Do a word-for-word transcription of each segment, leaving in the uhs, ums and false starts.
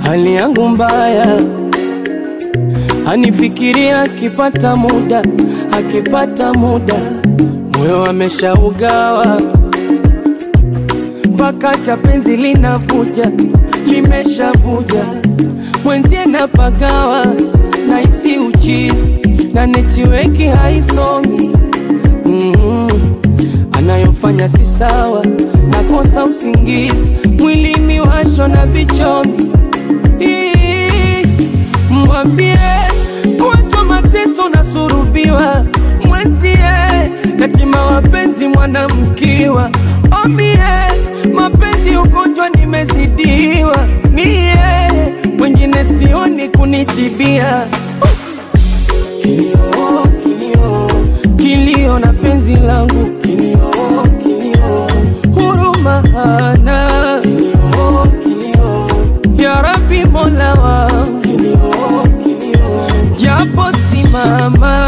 hali yangu mbaya. Anifikiria akipata muda, akipata muda. Moyo ameshaugawa, mpaka cha penzi linavuja, limeshavuja. Mwenzie napagawa, na isi uchizi, na netiweki haisomi. mm-hmm. Anayofanya si sawa, nakosa usingizi, mwili miwasho na vichomi. Mwambie kuatwa mateso na surubiwa, mwenzie yatima wapenzi mwanamkiwa. Omie mapenzi ugonjwa nimezidiwa, mie mwingine sioni kunitibia. uh. Kilio, kilio, kilio na penzi langu. Kilio, kilio, huruma hana. Kilio, kilio, ya Rabbi Mola wangu. Kilio, kilio, japo simama.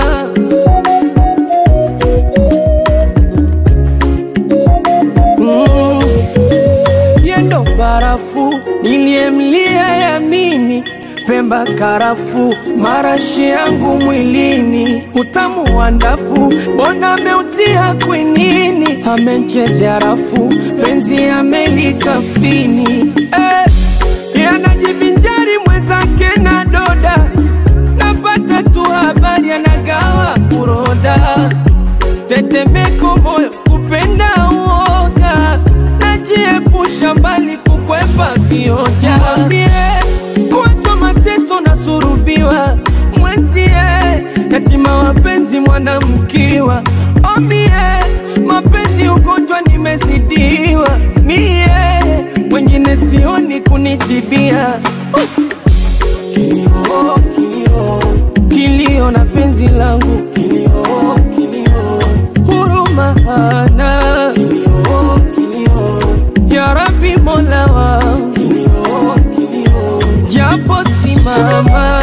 mm. Yendo barafu niliemlia yamini, Pemba karafu, marashi yangu mwilini. Utamu wa ndafu, bona meutia kwinini. Amechezea rafu, penzi amelikafini. eh, Yanajivinjari mwenzake na doda, napata tu habari anagawa kuroda. Tetemeko moyo kupenda uoga, najiepusha mbali kukwepa vioja. Kuatwa mateso na surubiwa, mwenzie yatima wapenzi mwanamkiwa. Omie mapenzi ugonjwa nimezidiwa, mie mwingine sioni kunitibia. uh. Kilio, kilio, kilio na penzi langu. Kilio, kilio, huruma hana. Kilio, kilio, ya Rabbi Mola wangu. Kilio, kilio, japo simama.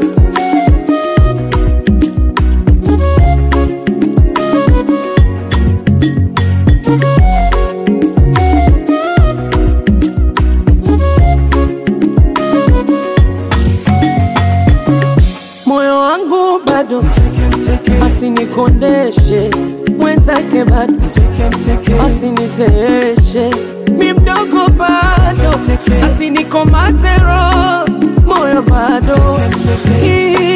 Moyo wangu bado mteke mteke, asinikondeshe mwenzake bado mteke mteke, asinizeeshe mi mdogo bado, asinikomaze roho moyo bado.